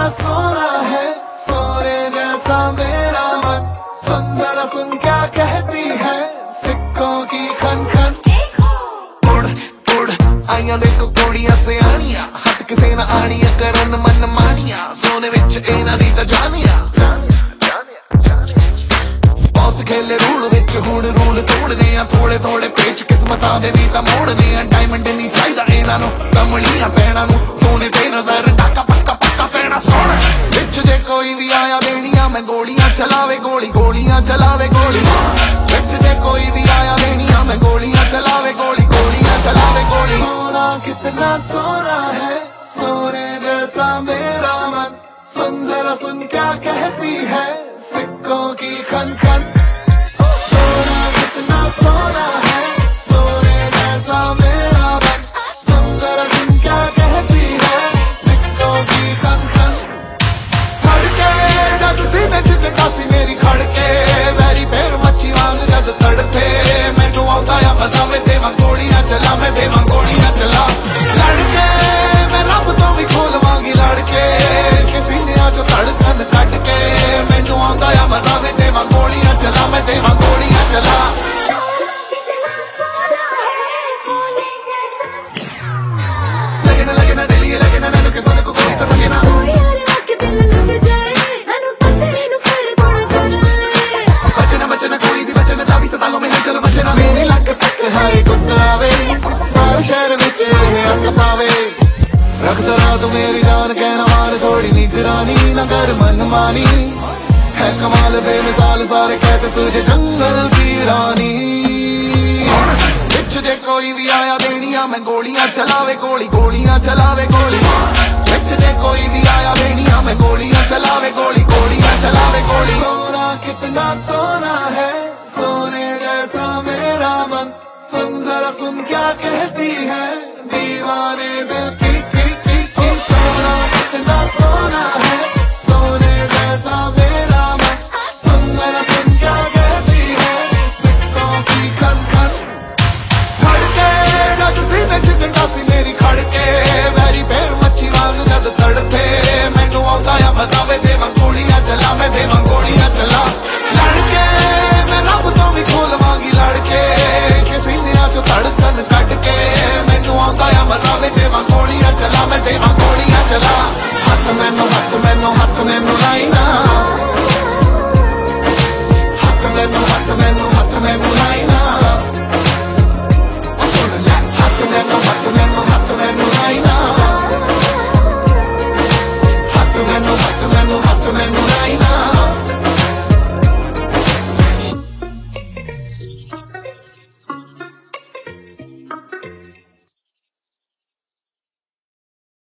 सोना है, सोने जैसा मेरा मन। सुन जरा सुन क्या कहती है सिक्कों की खन खन। उड़ उड़ आइया देखो कुड़ियां सियानियां, हट किसे ना आनिया करन मन मानिया, सोने विच इन्हां दी तां जानिया। बहुत खेले रूल विच हुण रूल तोड़ने आ, थोड़े थोड़े पेच किस्मतां दे भी तां मोड़ने आ। डायमंड नहीं चाहिदा इन्हां नूं, कमलियां पैणां नूं, सोने ते नजर टाका पक्का पक्का पैना सोना। विच जे कोई भी आया देनिया मैं गोलियां चलावे, गोली गोलियां चलावे गोली। विच जे कोई भी आया देनिया मैं गोलियां चलावे, गोली गोलियां चलावे गोली। सोना कितना सोना है, सोने जैसा मेरा मन। सुन जरा सुन क्या कहती है सिक्कों की खन खन। सोना कितना सोना है, सोने जैसा मेरा मन। सुन जरा सुन क्या कहती है सिक्कों की खन खन। खड़के जद सीने चिटका सी मेरी खड़के, वैरी पैर मच्छी वांग जद तड़के। मैनू आउंदा या मजा मैं देवां गोलियां चला, मैं देवां गोलियां चला। लड़के मैं रब तो भी खोलवांगी लड़के, किसी ने आज धड़कन कट के। मैनू आउंदा या मजा मैं देवां गोलियां चला, मैं देवां गोलियां चला। लगे ना दिल ये लगे ना मैनू कि सोने को कोई तो लगे ना। बचना बचना कोई भी बचना चाबी सदा लो मैं चलो बचना। मेरी लक तक है गुदरावे, सारे शहर विच हक पावे। रख जरा तू मेरी जान कहना मार थोड़ी निगरानी, न कर मनमानी। है कमाल बेमिसाल सारे कहते तुझे जंगल की रानी। विच जे कोई भी आया देनिया मैं गोलियां चलावे, गोली गोलियां चलावे गोली। विच जे कोई भी आया देनिया मैं गोलियां चलावे, गोली गोलियां चलावे गोली। सोना कितना सोना है, सोने जैसा मेरा मन। सुन जरा सुन क्या कहती है